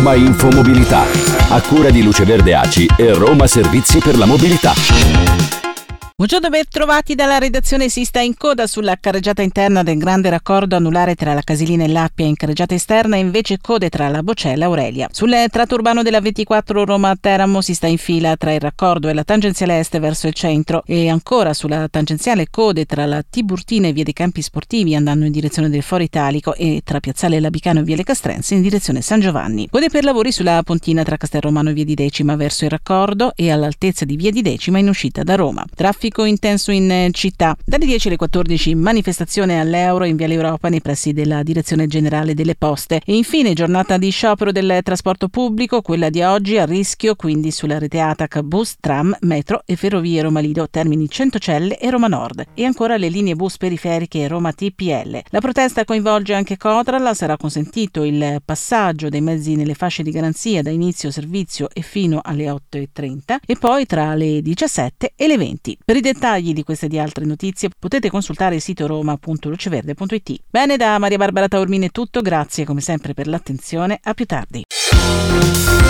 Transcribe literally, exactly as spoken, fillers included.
Roma Infomobilità, a cura di Luce Verde A C I e Roma Servizi per la Mobilità. Buongiorno, ben trovati dalla redazione. Si sta in coda sulla carreggiata interna del grande raccordo anulare tra la Casilina e l'Appia. In carreggiata esterna invece code tra la Bocella e Aurelia. Sul tratto urbano della ventiquattro Roma-Teramo si sta in fila tra il raccordo e la tangenziale est verso il centro, e ancora sulla tangenziale code tra la Tiburtina e via dei Campi Sportivi andando in direzione del Foro Italico, e tra piazzale Labicano e via Le Castrense in direzione San Giovanni. Code per lavori sulla pontina tra Castelromano e via di Decima verso il raccordo e all'altezza di via di Decima in uscita da Roma. Traffico intenso in città. Dalle dieci alle quattordici manifestazione all'Euro in Viale Europa nei pressi della Direzione Generale delle Poste. E infine giornata di sciopero del trasporto pubblico, quella di oggi a rischio quindi sulla rete A T A C, bus, tram, metro e ferrovie Roma Lido, Termini Centocelle e Roma Nord, e ancora le linee bus periferiche Roma T P L. La protesta coinvolge anche Cotral. Sarà consentito il passaggio dei mezzi nelle fasce di garanzia da inizio servizio e fino alle otto e trenta e poi tra le diciassette e le venti. Per i dettagli di queste e di altre notizie potete consultare il sito roma punto luceverde punto it. Bene, da Maria Barbara Taormini è tutto, grazie come sempre per l'attenzione, a più tardi.